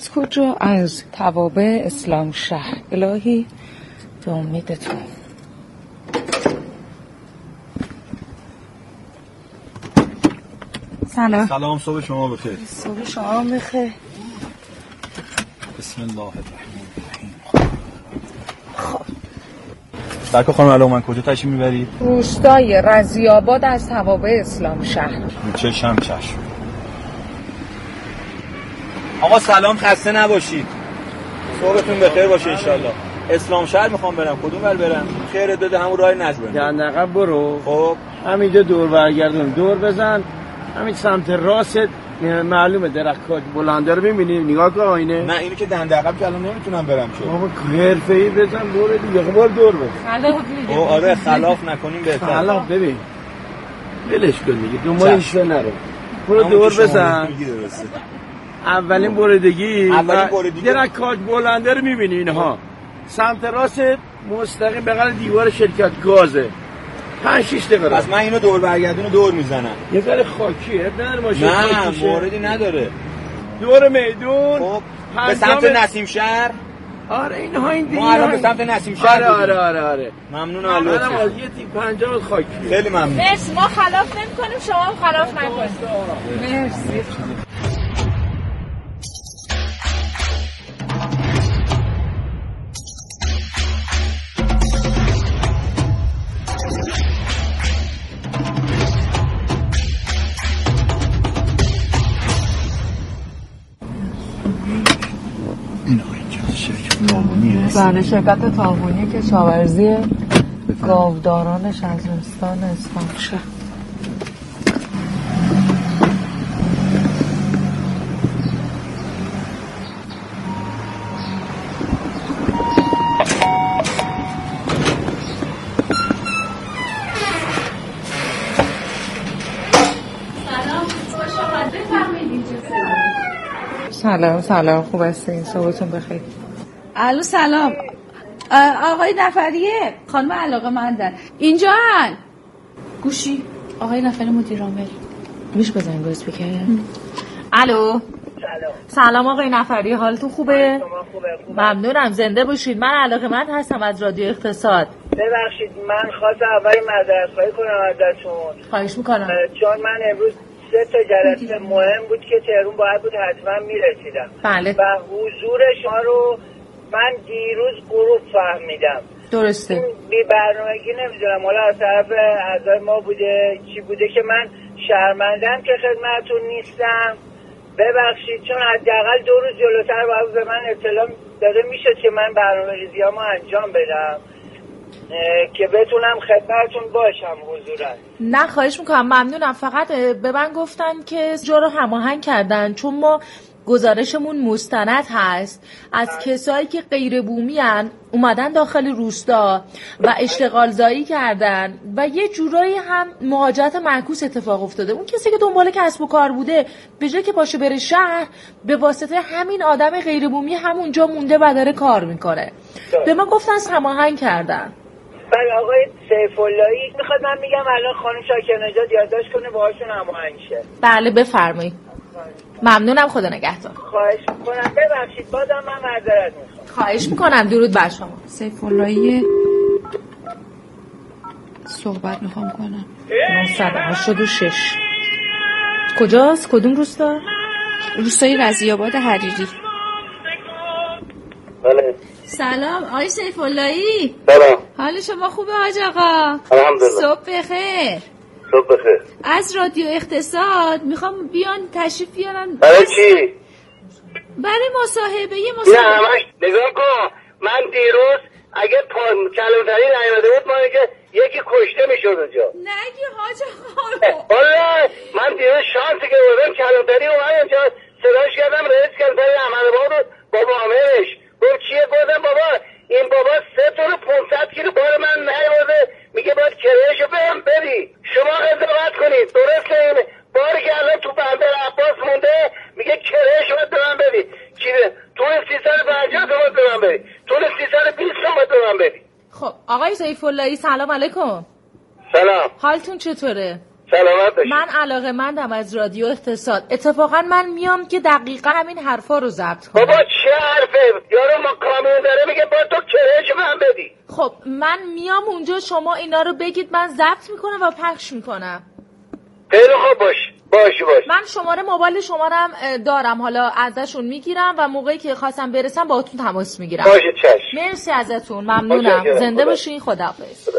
از کجا؟ از توابع اسلام شهر. الهی به امیدتون. سلام، صبح شما بخیر. صبح شما بخیر. بسم الله الرحمن الرحیم. خب سرکار خانم الان من کجا تشریف میبرید؟ روستای رضی‌آباد از توابع اسلام شهر. چشم. آقا سلام، خسته نباشید. صبحتون بخیر باشه انشالله. اسلام شهر میخوام برم. کدوم ور برم؟ خیر داده همون راه نجبرم. گرد عقب برو. خب همینجا دور برگردون، دور بزن، همین سمت راست معلومه درخت‌ها بلنده رو می‌بینی. نگاه کن آینه. نه اینو که دنده عقب که الان نمیتونم برم که. بابا حرفه‌ای بزن برو دیگه. خب دور بزن. آره خلاف نکنیم بهتره. خلاف ببین. ولش کن دیگه. دنبالش نرو. برو دور بزن. اولین بریدگی درخت‌ها بلنده رو می‌بینی اینها. سمت راست مستقیم بغل دیوار شرکت گازه. 5-6 دقیقه. پس من اینو دور برگردونو دور میزنم. یه ذره خاکیه، نه ماشین. نه موردی نداره. دور میدون. خب به سمت نسیم شهر. آره اینها این دیگه. ما الان به سمت نسیم شهر. آره. ممنونم لطفا. منم یه تیپ 50 خاکی. خیلی ممنون. مرسی، ما خلاف نمی‌کنیم، شما هم خلاف نکنید. مرسی. بله، شرکت تاغونی کشاورزی گاوداران شهرستان اسلام شهر. سلام خوب هستین؟ صبحتون بخیر. الو سلام. آقای نفریه، خانم علاقه‌مندن اینجا هن. گوشی آقای نفری مدیر عامل. گوش بزن گوش بکنم. الو سلام آقای نفری، حالتون خوبه؟ ممنونم، زنده باشید. من علاقه‌مند هستم از رادیو اقتصاد. ببخشید من خواستم اولی معذرت خواهی کنم ازتون. خواهش میکنم. چون من امروز 3 تا جلسه مهم بود که تهران باید بود حتما میرسیدم. بله. و حضور شما رو من دیروز غروب فهمیدم. درسته. این بی برنامگی نمیدونم حالا از طرف اعضای ما بوده چی بوده که من شرمندم که خدمتتون نیستم. ببخشید چون حداقل 2 روز جلوتر باید به من اطلاع داده میشد که من برنامه‌ریزیامو انجام بدم که بتونم خدمتتون باشم حضورا. نه خواهش میکنم، ممنونم. فقط به من گفتن که جا رو هماهنگ کردن چون ما گزارشمون مستند هست از کسایی که غیر بومی هن اومدن داخل روستا و اشتغال زایی کردن و یه جورایی هم مهاجرت معکوس اتفاق افتاده. اون کسی که دنبال کسب و کار بوده به جای که باشه بره شهر، به واسطه همین آدم غیر بومی همونجا مونده و داره کار میکنه. به من گفتن هماهنگ کردن. بله آقای سیف‌اللهی میخواد من میگم الان خانم شاکر نژاد یادداشت کنه باهاشون هماهنگ شه. بله بفرمایید. ممنونم، خدا نگهدار. خواهش میکنم، ببخشید بازم من معذرت میخوام. خواهش میکنم، درود بر شما. سیف‌اللهی صحبت میخوام کنم. 986 کجاست؟ کدوم روستا؟ روستای رضی‌آباد حریری. بله. سلام آقای سیف‌اللهی. سلام. حال شما خوبه حاج آقا؟ الحمدلله. صبح بخیر. صبح بخیر. از رادیو اقتصاد میخوام بیان تشریف بیارن. برای چی؟ برای مصاحبه. یه مصاحبه. نه همش نگاه کن، من دیروز اگه کلانتری نیامده بود ما که یکی کشته میشد اونجا. نگی حاج آقا. والله من دیروز شانسی که بردم کلانتری اومد اونجا صداش کردم رئیس کلانتری احمدآباد بود بابا عامرش گفت چیه؟ گفتم بابا این بابا 3 تا 500 کیلو بار من نیورده، میگه باید کرایه‌شو بهم بدی. شما قضاوت کنید. درسته این باری که الان تو بندر عباس مونده میگه کرایه‌شو باید به من بدی. چیه؟ طول 350 تومن به من بدی. طول 320 تومن به من بدی. خب آقای سیف‌اللهی سلام علیکم. سلام. حالتون چطوره؟ سلامت باشی. من علاقه‌مندم از رادیو اقتصاد. اتفاقا من میام که دقیقا همین حرفا رو ضبط کنم. بابا چه حرفه؟ یارو ما کامیون داره میگه با تو کرش من بدی. خب من میام اونجا، شما اینا رو بگید، من ضبط میکنم و پخش میکنم. خیلی خوب باش. من شماره موبایل شما رو دارم، حالا ازشون میگیرم و موقعی که خواستم برسم باهاتون تماس میگیرم. باشه چشم. مرسی ازتون، ممنونم. زنده باشین. خداحافظ.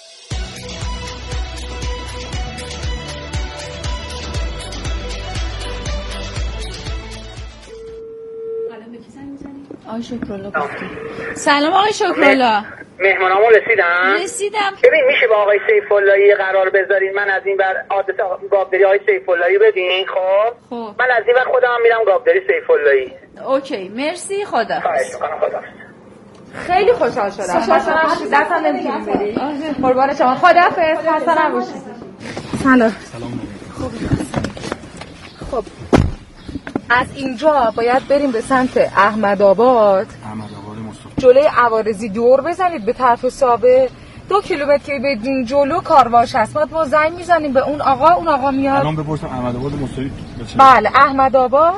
آقای شکرالله گفتی. سلام آقای شکرالله. مهمانامو رسیدم. ببین میشه با آقای سیف اللهی قرار بذارین من از این بر آدرس گاوداری آقای سیف اللهی بدین. خب من از این بر خودم میرم گاوداری سیف اللهی. اوکی مرسی. خدا. خواهش می‌کنم. خدا. خیلی خوشحال شدم. دستم نمی‌تونی بدی. قربان شما. خداحافظ. خسته نباشید. سلام. خب از اینجا باید بریم به سمت احمدآباد جلوی عوارضی دور بزنید به طرف سابه. 2 کیلومتر که بدین جلو کارواش هست. ما زنگ میزنیم به اون آقا میاد. الان بپرسم احمدآباد مستری. بله احمدآباد.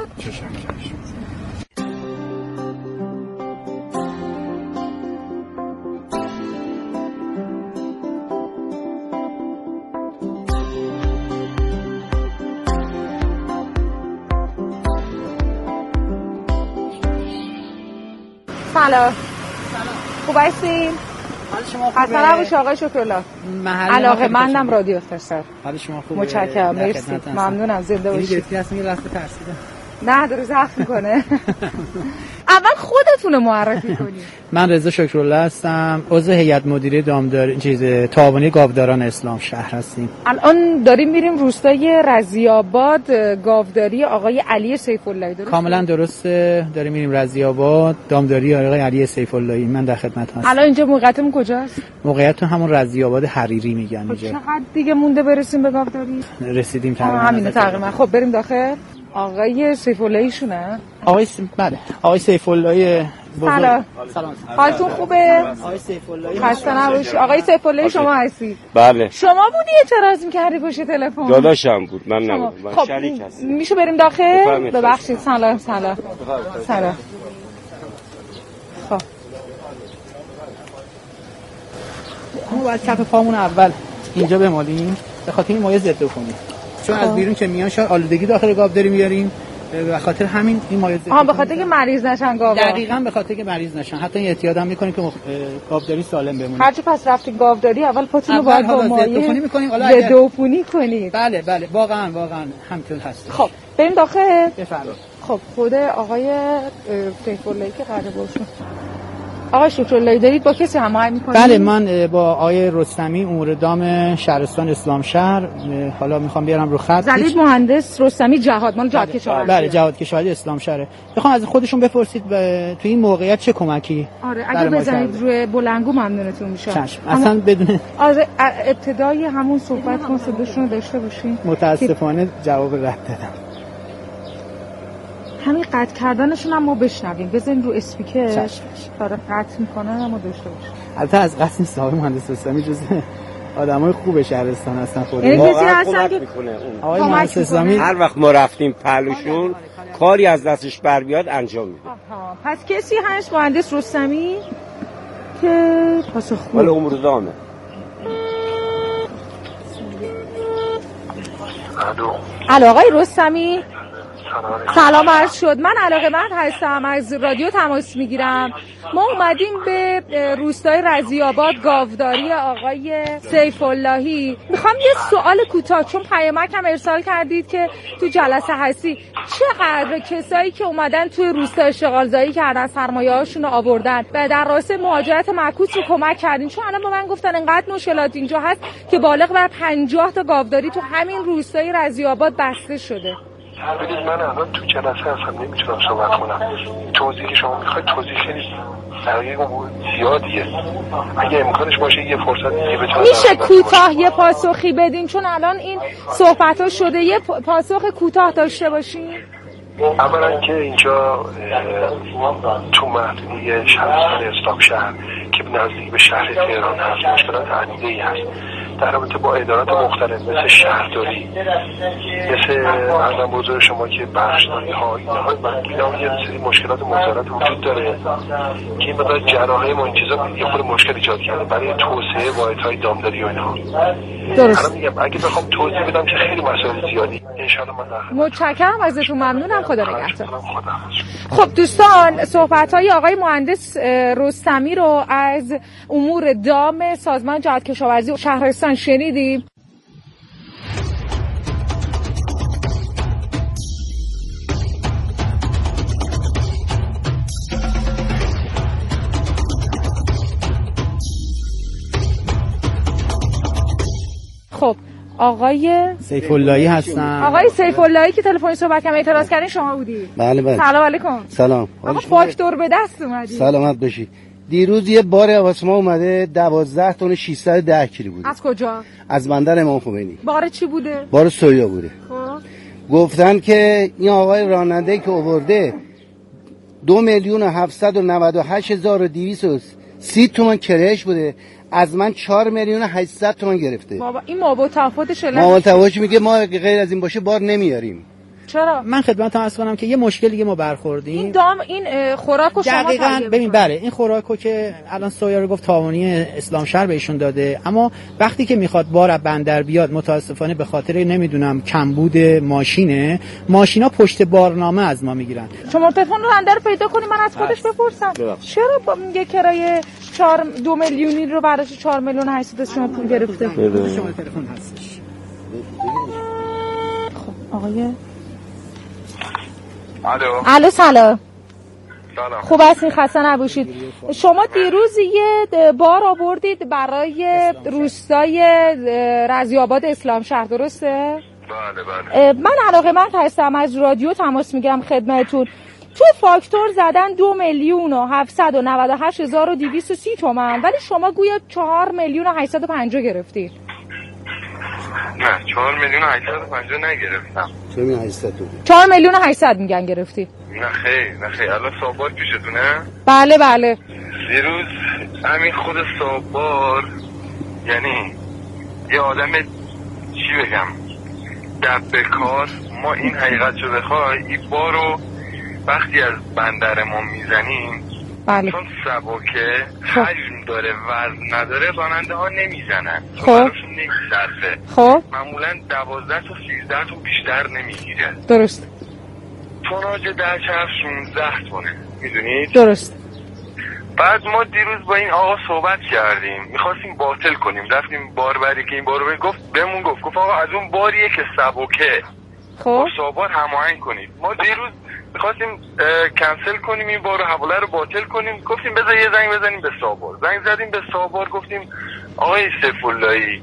سلام. خوب هستین؟ حال شما خوبه؟ حسن نباشه آقای شکرالله. علاقه مندم رادیو اختصار. حال شما خوبه؟ متشکرم. مرسی. ممنونم. زنده باشید. این گرفتی هستم یه لحظه ترسیدم. نه داره زخم میکنه. اول خودتون معرفی کنید. من رضا شکرالله هستم، عضو هیئت مدیره تعاونی گاوداران اسلام شهر هستیم. الان داریم میریم روستای رضی‌آباد گاوداری آقای علی سیف اللهی. درسته؟ کاملا درسته. داریم میریم رضی‌آباد دامداری آقای علی سیف اللهی. من در خدمت هستم. الان اینجا موقعیتمون کجاست؟ موقعیت تو همون رضی‌آباد حریری میگن اینجا. چقدر دیگه مونده برسیم به گاوداری؟ رسیدیم تقریبا. همین تقریبا. خب بریم داخل. آقای سیف اللهی شونه؟ بله آقای سیف اللهی. سلام. حالتون خوبه؟ آقای سیف اللهی خسته نباشی. آقای سیف اللهی شما هستید؟ بله. شما بودی اعتراض می‌کردی پشت تلفن؟ داداشم بود، من نبودم. من خب شریک هستم. میشه بریم داخل؟ ببخشید. سلام. خب ما باید کف پامون اول اینجا بمالیم به خاطر این مایع ضد عفونی، چون از بیرون که میان شاید آلودگی داخل گاوداری میاریم، به خاطر همین این مایع ضد به خاطر که مریض نشن گاوا. دقیقاً به خاطر که مریض نشن. حتی این احتیاط هم میکنیم که گاوداری سالم بمونه. هرچی پس رفتین گاوداری اول پاتون رو باید با مایع ضد میکنیم. ضد عفونی کنید. بله واقعا همینطور هست. خب بریم داخل. بفرمایید. خب خود آقای سیف اللهی که قراره باشه. آقای شکراللهی دارید با کسی هماهنگ می‌کنید؟ بله من با آقای رستمی امور دام شهرستان اسلام شهر حالا میخوام بیارم رو خط. زلید مهندس رستمی جهاد مال جهاد کشاورزی. بله جهاد کشاورزی اسلام شهره. میخوام از خودشون بپرسید تو این موقعیت چه کمکی؟ آره اگه بزنید روی بلندگو ممنونتون میشم. چشم. اصلا بدون ابتدای همون صحبت ما صداشون رو داشته باشین. متاسفانه جواب رد دادم. همین قطع کردنشون هم ما بشنویم. بزنین رو اسپیکر. داره قطع میکنن اما داشته باشین. البته از قصد صاحب مهندس رستمی جزء آدمای خوب شهرستان هستن. واقعا کمک میکنه اون. آقای مهندس رستمی هر وقت ما رفتیم پهلوشون کاری از دستش بر بیاد انجام میده. پس کسی هست مهندس رستمی که پاسخگو ولی امور دامه. الو آقای رستمی سلام عرض شد. من علاقه‌مند هستم، از رادیو تماس میگیرم. ما اومدیم به روستای رضی‌آباد گاوداری آقای سیف اللهی. میخوام یه سوال کوتاه، چون پیامک هم ارسال کردید که تو جلسه هستی. چقدر کسایی که اومدن توی روستا اشغالزایی کردن سرمایه‌هاشون رو آوردن و در راسته مهاجرت معکوس رو کمک کردین؟ چون الان با من گفتن انقدر مشکلات اینجا هست که بالغ بر 50 تا گاوداری تو همین روستای رضی‌آباد بسته شده. ببینید من الان تو جلسه هستم نمیتونم صحبت کنم. توضیحی که شما میخواید توضیح خیلی دقیق و زیادیه. اگه امکانش باشه یه فرصت دیگه بتونم میشه کوتاه یه پاسخی بدین، چون الان این صحبت‌ها شده. یه پاسخ کوتاه داشته باشین. اولا که اینجا تو محدوده شهرستان اسلام شهر که نزدیک به شهر تهران هست مشکلات عدیده‌ای هست. در رابطه با ادارات مختلف مثل شهرداری، مثل عرضم بزرگ شما که بخشداری ها، اینها یه سری مشکلات و معضلات وجود داره که این مقدار جراحه ما این چیزا یه خورده مشکل ایجاد کرده برای توسعه واحدهای دامداری و اینها. درست. الان میگم اگه بخوام توضیح بدم که خیلی مسائل زیادی ان شاء الله من متشکرم ازتون، ممنونم، خدا نگهدار. خب دوستان، صحبت‌های آقای مهندس رستمی رو از امور دام سازمان جهاد کشاورزی و شهرستان شنیدیم. خب آقای سیف اللهی هستم. آقای سیف اللهی که تلفنی صحبت کردن اعتراض کردین شما بودی؟ بله بله. سلام علیکم. سلام. آقا فاکتور به دست اومدی. سلامت باشی. دیروز یه بار آسما اومده 12 تن 610 کیلو بود. از کجا؟ از بندر امام خمینی. بار چی بوده؟ بار سویا بوده. خب گفتن که این آقای راننده که آورده 2,798,230 تومان کرایه‌اش بوده، از من 4,800,000 تومان گرفته. بابا این مابو تفاوتش میگه ما غیر از این باشه بار نمیاریم. چرا؟ من خدمتتون عرض کنم که یه مشکلی ما برخوردیم. این دام این خوراکو شما دقیقاً ببین بله این خوراکو که الان سویا رو گفت تاوانی اسلام شهر بهشون داده، اما وقتی که میخواد بار از بندر بیاد متاسفانه به خاطر نمیدونم کمبود ماشینا پشت بارنامه از ما میگیرن. شما تلفن راننده رو پیدا کنی من از خودش بپرسم. چرا میگه کرایه 2 میلیونی رو براش 4,800,000 شما پول گرفته؟ شما تلفن هستش. خب آقای الو سلام. خوب هستین؟ خسته نباشید. شما دیروز یه بار آوردید برای روستای رضی‌آباد اسلام شهر، درسته؟ بله بله. من علاقه‌مند هستم، از رادیو تماس میگیرم خدمتتون. تو فاکتور زدن 2,798,230 تومان، ولی شما گویا 4,850,000 گرفتید. نه 4,850,000 نگرفتم. 4,800,000 میگن گرفتی. نه خیر الان صابار پیشتونه؟ بله بله. دیروز همین خود صابار یعنی یه آدم چی بگم دبه کار، ما این حقیقتشو بخوای این بارو وقتی از بندر ما میزنیم بله. چون سبکه حجم داره وزن نداره راننده ها نمیزنن، خب براشون نمیصرفه. خب معمولا 12 تا 13 تا بیشتر نمیگیره. درست. توناژ در چرخ 16 تونه، میدونید؟ درست. بعد ما دیروز با این آقا صحبت کردیم، میخواستیم باطل کنیم، رفتیم باربری که این بارو گفت گفت آقا از اون باریه که سبکه خب صابار هماهنگ کنید. ما دیروز میخواستیم کنسل کنیم این بارو، حواله رو باطل کنیم، گفتیم بذار یه زنگ بزنیم به صابار. زنگ زدیم به صابار گفتیم آقای سیف اللهی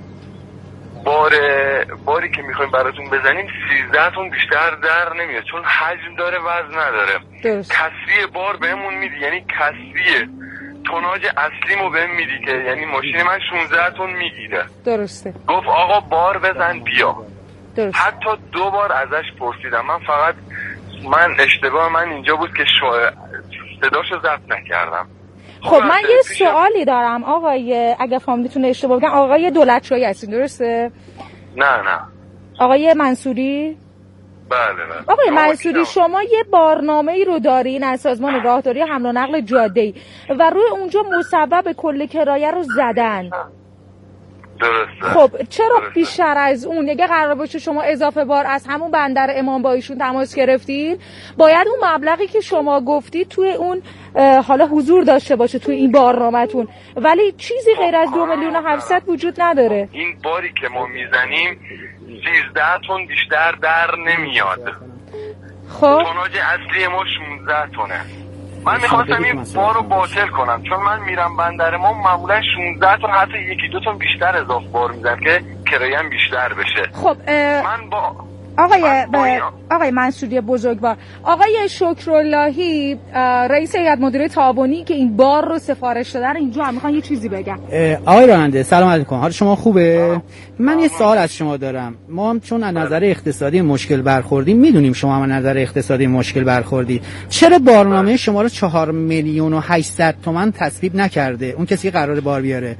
باری که میخوایم براتون بزنیم 13 تن بیشتر در نمیاد چون حجم داره وزن نداره. کسری بار بهمون میدی، یعنی کسری توناژ اصلیمو بهم میدی که یعنی ماشین من 16 تن میگیره. درسته. گفت آقا بار بزن بیا. درست. حتی 2 بار ازش پرسیدم، من اشتباه من اینجا بود که صداشو ضبط نکردم. خب من یه سوالی دارم آقای، اگه فهمیدتون اشتباه بگم، آقای دولتشاهی هستین درسته؟ نه آقای منصوری؟ بله. آقای منصوری شما یه بارنامه‌ای رو دارین از سازمان راهداری حمل و نقل جاده‌ای و روی اونجا مصوب کل کرایه رو زدن. درسته. خب چرا بیشتر از اون اگه قرار باشه شما اضافه بار از همون بندر امام با ایشون تماس گرفتین، باید اون مبلغی که شما گفتید توی اون حالا حضور داشته باشه توی این بارنامه‌تون، ولی چیزی غیر از 2,700,000 وجود نداره. این باری که ما میزنیم 13 تن بیشتر در نمیاد. خب توناژ اصلی ما 16 تنه. من میخواستم این بار رو باطل کنم چون من میرم بندر ما معمولا 16 تا حتی 1-2 تن بیشتر اضافه بار میزنم که کرایم بیشتر بشه. خب من با آقای منصوری بزرگوار، آقای شکراللهی رئیس هیئت مدیره تعاونی که این بار رو سفارش دادن اینجا هم میخوان یه چیزی بگم. آقای راننده سلام علیکم، حال شما خوبه؟ من یه سوال از شما دارم. ما هم چون از نظر اقتصادی مشکل برخوردیم، میدونیم شما هم از نظر اقتصادی مشکل برخوردی، چرا بارنامه شما رو 4,800,000 تومان تصویب نکرده اون کسی که قراره بار بیاره؟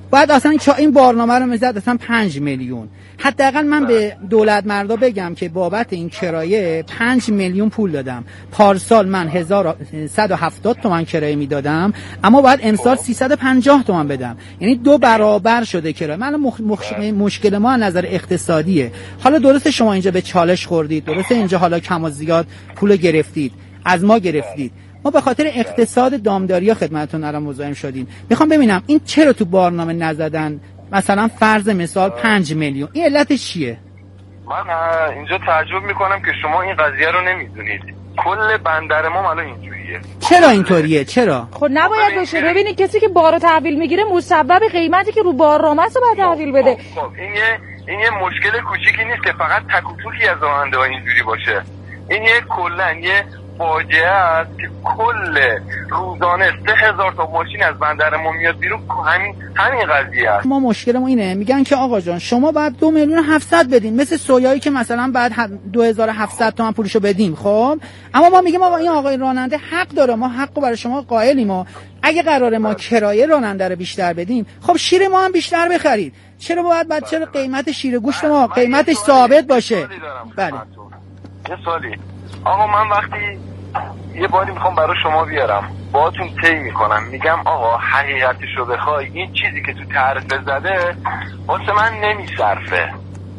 بعد اصلا این بارنامه رو میزد اصلا 5 میلیون. حداقل من به دولت مردا بگم که بابت این کرایه 5 میلیون پول دادم. پارسال من 1170 تومان کرایه میدادم، اما باید امسال 350 تومان بدم، یعنی 2 برابر شده کرایه. من مشکل ما از نظر اقتصادیه. حالا درسته شما اینجا به چالش خوردید، درسته اینجا حالا کم و زیاد پول گرفتید، از ما گرفتید. ما به خاطر اقتصاد دامداری خدمتتون الان مزاحم شدیم. میخوام ببینم این چرا تو بارنامه نزدن؟ مثلا فرض مثال 5 میلیون، این علتش چیه؟ من اینجا تعجب میکنم که شما این قضیه رو نمیدونید. کل بندر ما الان اینجوریه. چرا اینطوریه؟ چرا؟ خب نباید باشه. ببینید کسی که بارو تحویل میگیره مسبب قیمتی که رو بارنامه است باید تحویل بده. خب این یه مشکل کوچیکی نیست که فقط تک و توکی از راننده‌ها اینجوری باشه. این یه کلا یه فاجعه است که کل روزانه 3000 تا ماشین از بندر ما میاد بیرون. همین قضیه است. ما مشکلمون اینه، میگن که آقا جان شما باید 2 میلیون 700 بدین، مثل سویایی که مثلا بعد 2700 تومان پولشو بدیم. خب اما ما میگیم آقا این آقای راننده حق داره، ما حقو برای شما قائلیم. اگه قراره ما کرایه راننده رو بیشتر بدیم، خب شیر ما هم بیشتر بخرید. چرا چرا قیمت شیر گوشت ما قیمتش ثابت باشه؟ بله. یه سوالی آقا، من وقتی یه باری میخوام برای شما بیارم باهاتون طی میکنم، میگم آقا حقیقتشو بخوای این چیزی که تو تعرفه زده واسه من نمیصرفه.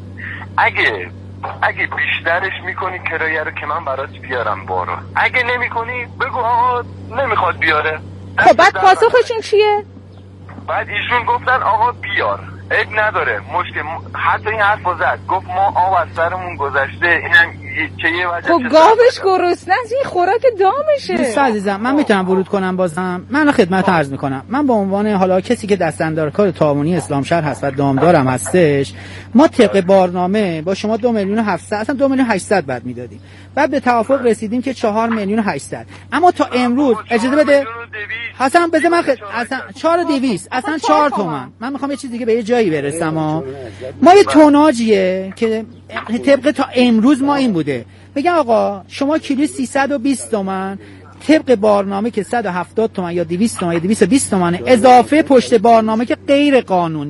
اگه بیشترش میکنی کرایه رو که من برات بیارم بارو، اگه نمیکنی بگو آقا نمیخواد بیاره. خب بعد پاسخشون چیه؟ بعد ایشون گفتن آقا بیار، عیب نداره. مشکل حتی این حرف زد، گفت ما آب از سرمون گذشته، اینم چه یه وجه. خب گاوش گرسنه است، این خوراک دامشه. دوست عزیزم من میتونم ورود کنم بازم؟ من خدمت عرض میکنم، من به عنوان حالا کسی که دستاندرکار تعاونی اسلام شهر هست و دامدارم هستش، ما طبق بارنامه با شما 2 میلیون 700 اصلا 2 میلیون 800 بعد میدادیم، بعد به توافق رسیدیم که 4 میلیون 800. اما تا امروز اجازه بده حسن بذار من اصلا 4200 اصلا 4 تومن. من میخوام یه چیز دیگه به یه جایی برسم. ما یه توناژیه که طبق تا امروز ما این بوده، بگم آقا شما کیلو 320 تومن طبق بارنامه که 170 تومن یا 200 تومن یا 220 تومن اضافه پشت بارنامه که غیر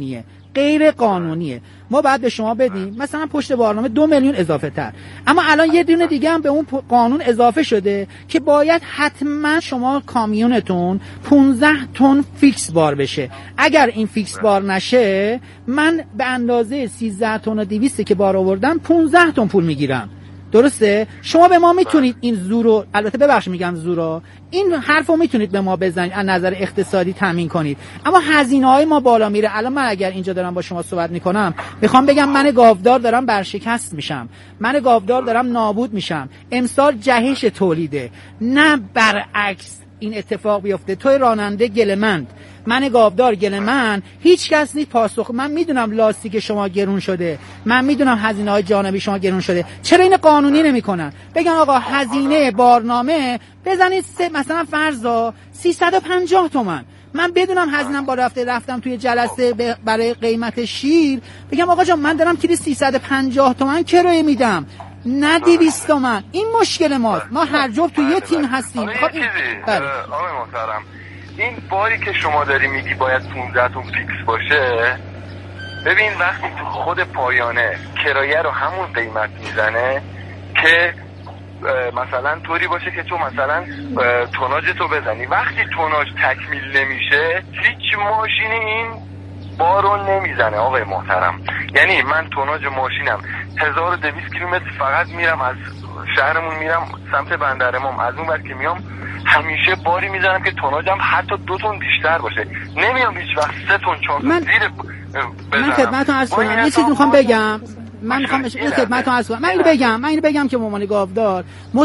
قانونیه ما بعد به شما بدیم مثلا پشت بارنامه 2 میلیون اضافه تر. اما الان یه دونه دیگه هم به اون قانون اضافه شده که باید حتما شما کامیونتون 15 تن فیکس بار بشه. اگر این فیکس بار نشه من به اندازه 13 تن و 200 که بار آوردم 15 تن پول میگیرم. درسته؟ شما به ما میتونید این زورو، البته ببخشید میگم زورو، این حرفو میتونید به ما بزنید از نظر اقتصادی تامین کنید، اما هزینه‌های ما بالا میره. الان من اگر اینجا دارم با شما صحبت میکنم میخوام بگم من گاودار دارم برشکست میشم، من گاودار دارم نابود میشم. امسال جهش تولیده، نه برعکس این اتفاق بیفته. توی راننده گلمند، من گاودار گلمند، هیچ کس نیست پاسخ. من میدونم لاستیک شما گرون شده، من میدونم هزینه‌های جانبی شما گرون شده، چرا این قانونی نمیکنن؟ بگن آقا هزینه بارنامه بزنید مثلا فرضا 350 تومن، من بدونم هزینه‌ام با رفتم توی جلسه برای قیمت شیر، بگم آقا جان من دارم کیلو 350 تومن کرایه میدم، نه 200 تومن. این مشکل ماست، ما هر جفت توی یه تیم هستیم. خب آقای محترم، این باری که شما داری میگی باید 15 تون فیکس باشه، ببین وقتی تو خود پایانه کرایه رو همون قیمت میزنه که مثلا طوری باشه که تو مثلا توناژ تو بزنی، وقتی توناژ تکمیل نمیشه هیچ ماشینی این بارو نمیزنه آقای محترم. یعنی من توناژ ماشینم 1200 کیلومتر فقط میرم از شهرمون میرم سمت بندرمام، از اون ور که میام همیشه باری میزنم که توناژم حتی 2 تن بیشتر باشه، نمیام هیچ وقت 3 تن 4 تن زیر بزنم. من خدمتتون عرض کنم یه چیزی میخوام بگم، من میخوام خدمتتون عرض کنم، من اینو بگم که به عنوان گاودار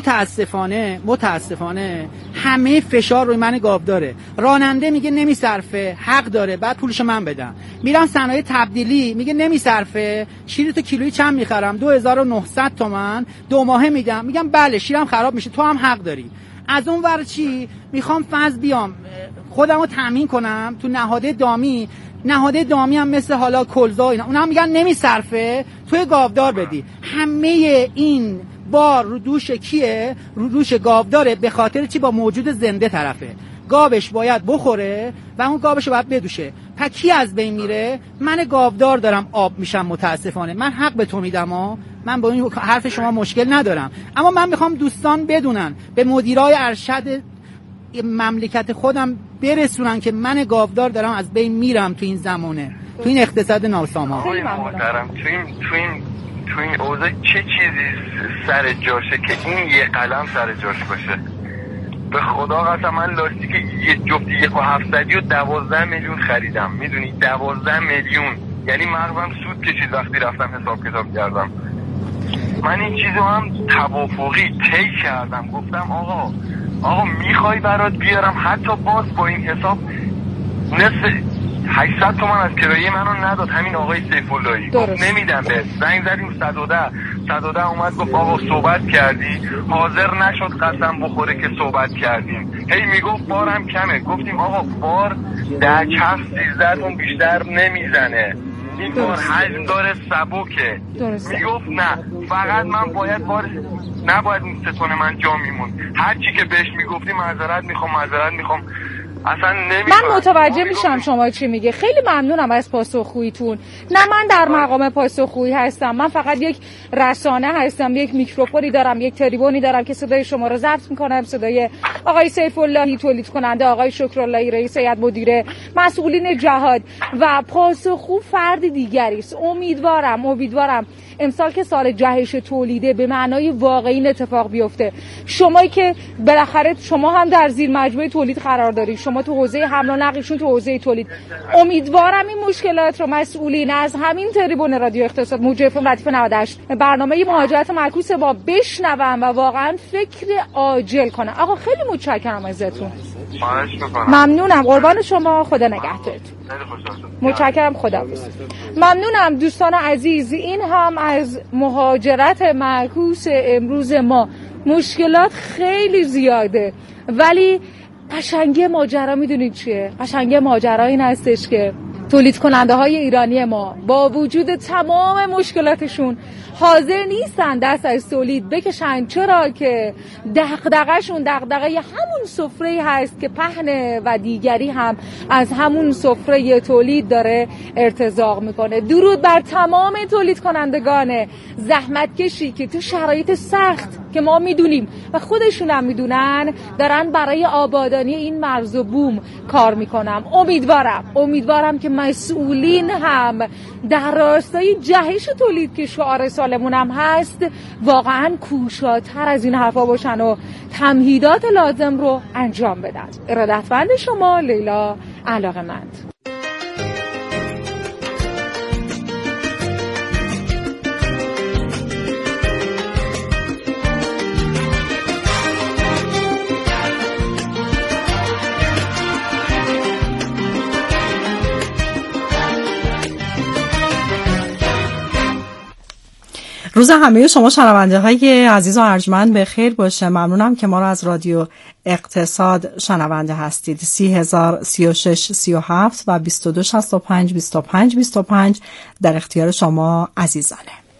متاسفانه همه فشار روی من گاوداره. راننده میگه نمیصرفه، حق داره، بعد پولشو من بدم. میرم صنایع تبدیلی میگه نمیصرفه، شیرتو کیلویی چند میخرم 2900 تومن 2 ماهه میدم، میگم بله شیرم خراب میشه، تو هم حق داری. از اون ور چی میخوام فاز بیام خودمو تامین کنم تو نهاده دامی هم مثل حالا کلزا اینا، اونا هم میگن نمیصرفه، توی گاودار بدی. همه این بار رو دوش کیه؟ رو دوش گاوداره. به خاطر چی؟ با موجود زنده طرفه. گاوش باید بخوره و اون گاوش باید بدوشه. پس کی از بین میره؟ من گاودار دارم آب میشم متاسفانه. من حق به تو میدم من با این حرف شما مشکل ندارم، اما من میخوام دوستان بدونن، به مدیرای ارشد مملکت خودم برسونن که من گاودار دارم از بین میرم تو این زمانه، تو این اقتصاد ناسامان. خیلی محترم تو این اوضاع چه چیزی سر جاشه که این یه قلم سر جاش باشه؟ به خدا قسم من لاستیک یه جفت 1.7 و 12 میلیون خریدم، میدونی 12 میلیون، یعنی مغزم سود کشید وقتی رفتم حساب کتاب کردم. من این چیزو هم توافقی طی کردم، گفتم آقا میخوای برات بیارم حتی باز با این حساب نصف 800 تومن از کرایه منو نداد همین آقای سیف اللهی، گفت نمیدم بهت. زنگ زدیم 110 اومد گفت آقا صحبت کردی؟ حاضر نشد قسم بخوره که صحبت کردیم. هی میگفت بارم کمه، گفتیم آقا بار در چرخ 13 تون بیشتر نمیزنه، این بار حجم داره سبکه. میگفت نه فقط من نباید این 3 تن من جا میمون، هر چی که بهش میگفتی معذرت میخوام اصلا من متوجه میشم شما چی میگه. خیلی ممنونم از پاسخگوییتون. نه من در مقام پاسخگویی هستم، من فقط یک رسانه هستم، یک میکروفونی دارم، یک تریبونی دارم که صدای شما رو ضبط میکنم، صدای آقای سیف اللهی تولید کننده، آقای شکراللهی رئیس هیئت مدیره، مسئولین جهاد و پاسخگو فرد دیگری است. امیدوارم امسال که سال جهش تولیده به معنای واقعی این اتفاق بیفته. شمایی که بالاخره شما هم در زیر مجموعه تولید قرار دارید، شما تو حوزه حمل و نقلشون تو حوزه تولید، امیدوارم این مشکلات رو مسئولین از همین تریبون رادیو اقتصاد موجب ردیف 98 برنامه مهاجرت معکوس با بشنوم و واقعا فکر عاجل کنم. آقا خیلی متشکرم ازتون. ممنونم، قربان شما، خدا نگهدارتون. متشکرم، خداحافظ. ممنونم دوستان عزیز. این هم از مهاجرت معکوس امروز ما. مشکلات خیلی زیاده ولی قشنگی ماجرا میدونید چیه؟ قشنگی ماجرا این هستش که تولید کننده های ایرانی ما با وجود تمام مشکلاتشون حاضر نیستن دست از تولید بکشن. چرا که دغدغه‌شون دغدغه همون سفره هست که پهن و دیگری هم از همون سفره تولید داره ارتزاق میکنه. درود بر تمام تولید کنندگان زحمتکشی که تو شرایط سخت که ما میدونیم و خودشون هم میدونن دارن برای آبادانی این مرز و بوم کار میکنن. امیدوارم که مسئولین هم در راستای جهش تولید که شعار سالمون هم هست واقعا کوشاتر از این حرفا باشن و تمهیدات لازم رو انجام بدن. ارادتمند شما، لیلا علاقه‌مند. روز همه شما شنونده های عزیز و ارجمند به خیر باشه. ممنونم که ما رو از رادیو اقتصاد شنونده هستید. 30,036 37 و 22 65 25 25 در اختیار شما عزیزانه.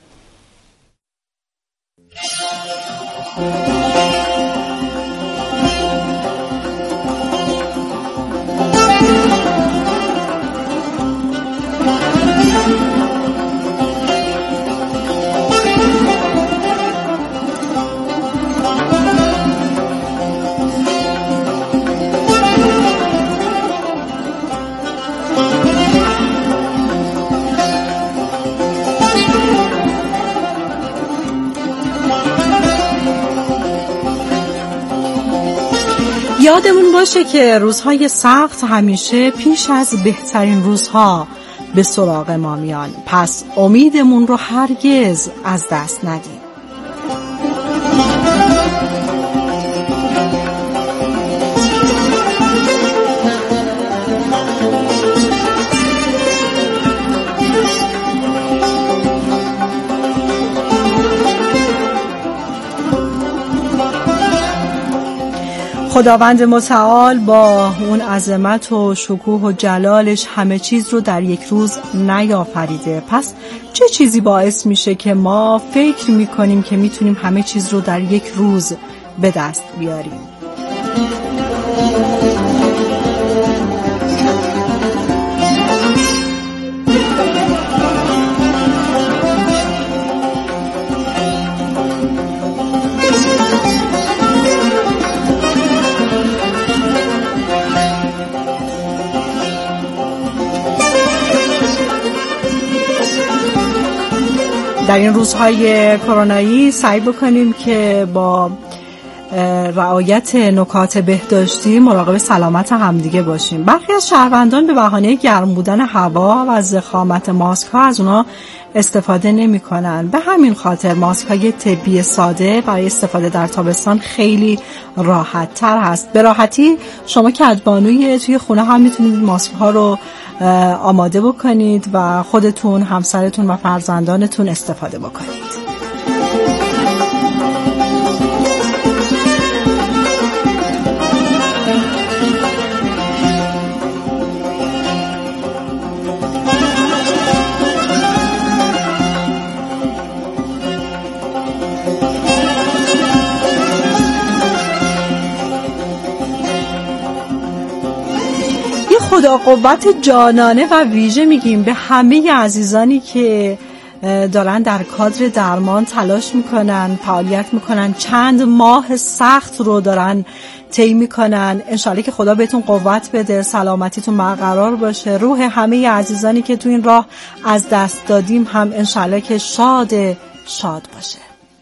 یادمون باشه که روزهای سخت همیشه پیش از بهترین روزها به سراغ ما میان، پس امیدمون رو هرگز از دست ندیم. خداوند متعال با اون عظمت و شکوه و جلالش همه چیز رو در یک روز نیافریده. پس چه چیزی باعث میشه که ما فکر میکنیم که میتونیم همه چیز رو در یک روز به دست بیاریم؟ در این روزهای کرونایی سعی بکنیم که با رعایت نکات بهداشتی مراقب سلامت همدیگه باشیم. برخی از شهروندان به بهانه گرم بودن هوا و ضخامت ماسک ها از اونا استفاده نمی کنن. به همین خاطر ماسک های طبی ساده برای استفاده در تابستان خیلی راحت تر هست. به راحتی شما کدبانوی توی خونه هم میتونید ماسک ها رو آماده بکنید و خودتون، همسرتون و فرزندانتون استفاده بکنید. خدا قوت جانانه و ویژه میگیم به همه عزیزانی که دارن در کادر درمان تلاش میکنن، فعالیت میکنن، چند ماه سخت رو دارن طی میکنن. انشالله که خدا بهتون قوت بده، سلامتیتون برقرار باشه. روح همه عزیزانی که تو این راه از دست دادیم هم انشالله که شاد باشه.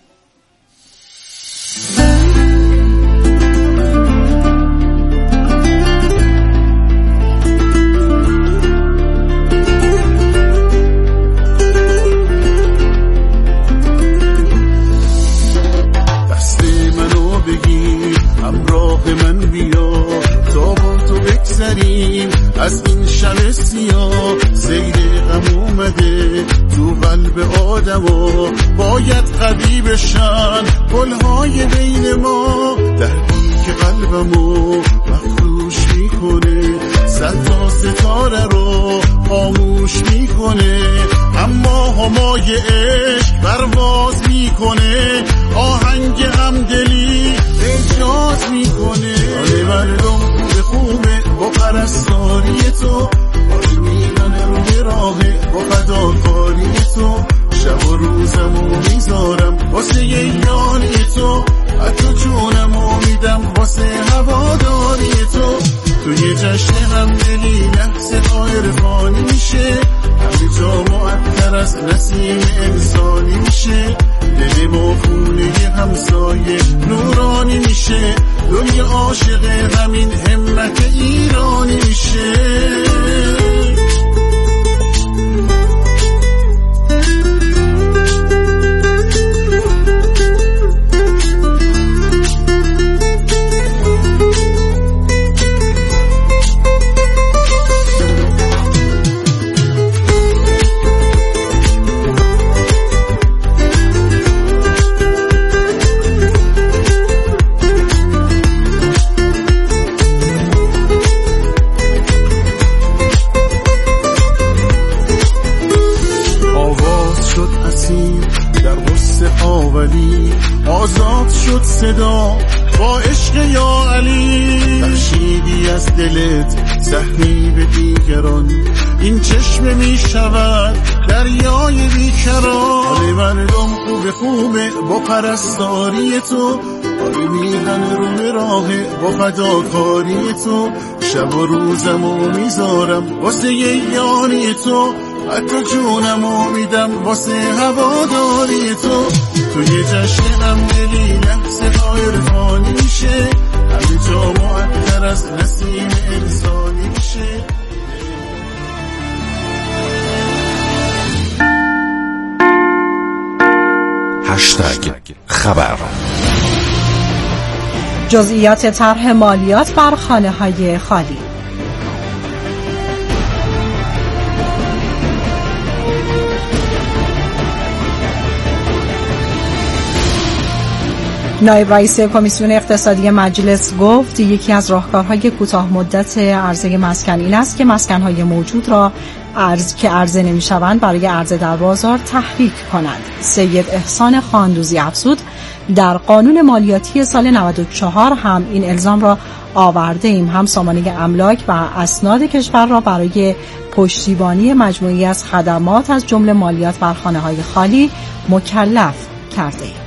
من بیا تا با تو بگذریم از این شب سیاه. سیل غم اومده تو قلب آدما، باید قوی بشن پلهای بین ما. دردی که قلبمو مخدوش میکنه، صد تا ستاره رو خاموش میکنه، اما همای عشق پرواز میکنه، آهنگ غمدلی اجاز میکنه. حال مردم خوبه با پرستاری تو، حال میدانه رو راهه با فداکاری تو. شب و روزمو میذارم واسه یاری تو، حتی جونمو میدم واسه هواداری تو. توی جشن همدلی لحظه های رفانی میشه، همه جا معطر از نسیم انسانی میشه. دل ما خونه همسایه نورانی میشه، دنیا عاشق همین همت ایرانی میشه. آزاد شد صدا با عشق یا علی، بخشیدی از دلت زخمی به دیگران، این چشم می شود دریای بیکران. حال مردم خوبه با پرستاری تو، حال میدن رو به راه با فداکاری تو. شب و روزمو میذارم واسه یاری تو، حتی جونمو میدم واسه هواداری تو. توی جشن غمدلی لحظه های رفانی میشه، همه جا معطر از نسیم انسانی میشه. هشتگ خبر. جزئیات طرح مالیات بر خانه‌های خالی. نایب رئیس کمیسیون اقتصادی مجلس گفت یکی از راهکارهای کوتاه مدت عرضه مسکن این است که مسکن‌های موجود را عرضه نمی‌شوند برای عرضه در بازار تحریک کنند. سید احسان خاندوزی افزود در قانون مالیاتی سال 94 هم این الزام را آورده ایم، هم سامانه املاک و اسناد کشور را برای پشتیبانی مجموعی از خدمات از جمله مالیات بر خانه‌های خالی مکلف کرده ایم.